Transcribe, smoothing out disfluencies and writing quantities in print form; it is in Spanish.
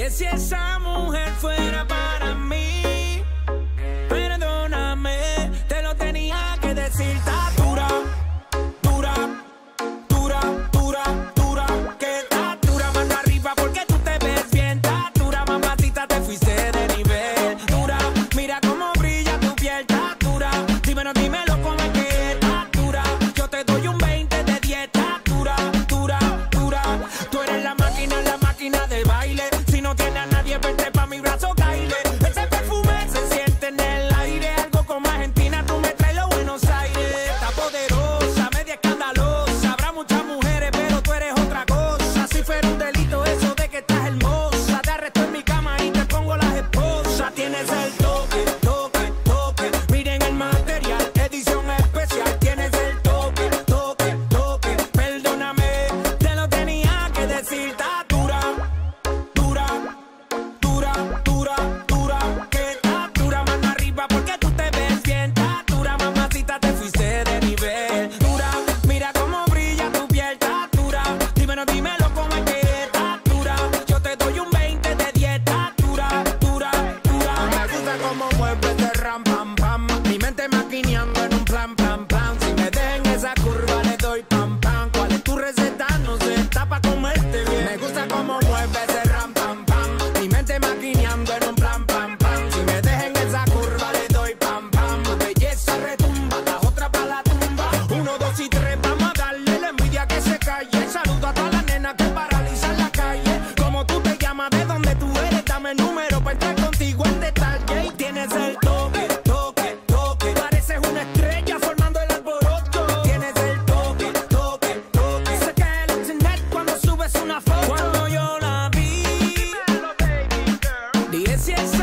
Dije si esa mujer fuera para mí, perdóname, te lo tenía que decir. Está dura, dura, dura, dura, dura, que está dura, mano arriba porque tú te ves bien. Está dura, mamacita, te fuiste de nivel. Dura, mira cómo brilla tu piel. Está dura, dímelo cómo es que está dura. Yo te doy un 20 de 10. Está dura, dura, dura. Tú eres la máquina de baile. Si no tienes a nadie, vente pa' mi brazo, caile. Ese perfume se siente en el aire. Algo como Argentina, tú me traes los Buenos Aires. Está poderosa, media escandalosa. Habrá muchas mujeres, pero tú eres otra cosa. Si fuera un delito eso de que estás hermosa, te arresto en mi cama y te pongo las esposas. Tienes el toque, toque, toque. Miren el material, edición especial. Tienes el toque, toque, toque. Perdóname, te lo tenía que decir. Está dura, dura, dura, dura, dura, que está dura, mano arriba porque tú te ves bien. Está dura, mamacita, te fuiste de nivel. Dura, mira cómo brilla tu piel. Está dura, dímelo cómo es que está dura. Yo te doy un 20 de 10. Está dura, dura, dura. Me gusta cómo mueves de ram, pam, pam. Mi mente maquineando en un plan, plan, plan. Si me dejan esa curva le doy pam, pam. ¿Cuál es tu receta? No sé, está pa' comerte bien. Me gusta cómo mueves de ram, pam, pam. Mi mente maquineando en un plan, pam, pam. Si me dejan esa curva le doy pam, pam. Tu belleza retumba, la otra pa' la tumba. 1, 2 y 3, vamos a darle la envidia que se calle. Saludo a todas las nenas que paralizan la calle. Como tú te llamas, de dónde tú eres, dame el número pa' entrar contigo en detalle. Y tienes el toque, toque, toque. Pareces una estrella formando el alboroto. Tienes el toque, toque, toque. Se cae el internet cuando subes una foto. Cuando yo la vi, dije si esa